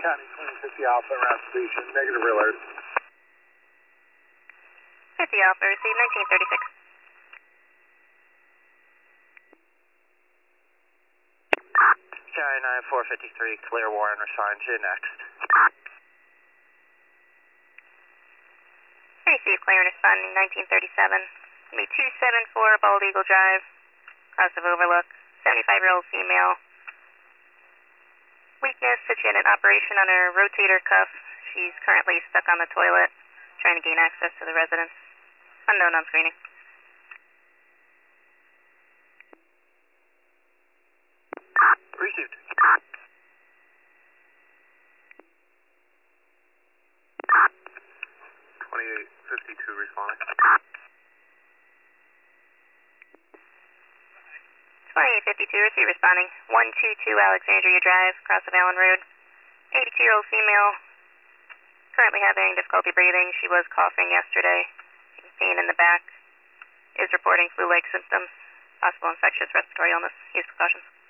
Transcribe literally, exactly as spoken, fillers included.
County twenty fifty Alpha around station, negative alert. fifty Alpha, received nineteen thirty-six. County nine four fifty-three, clear Warren, respond to next. Received clear and responding nineteen thirty-seven. Be two seven four Bald Eagle Drive, cross of Overlook, seventy-five-year-old female. Weakness, said she had an operation on her rotator cuff. She's currently stuck on the toilet, trying to gain access to the residence. Unknown on screening. Received. twenty-eight fifty-two responding. twenty-eight fifty-two, receive responding. one two two Alexandria Drive, cross of Allen Road. eighty-two-year-old female, currently having difficulty breathing. She was coughing yesterday. Pain in the back. Is reporting flu-like symptoms. Possible infectious respiratory illness. Use precautions.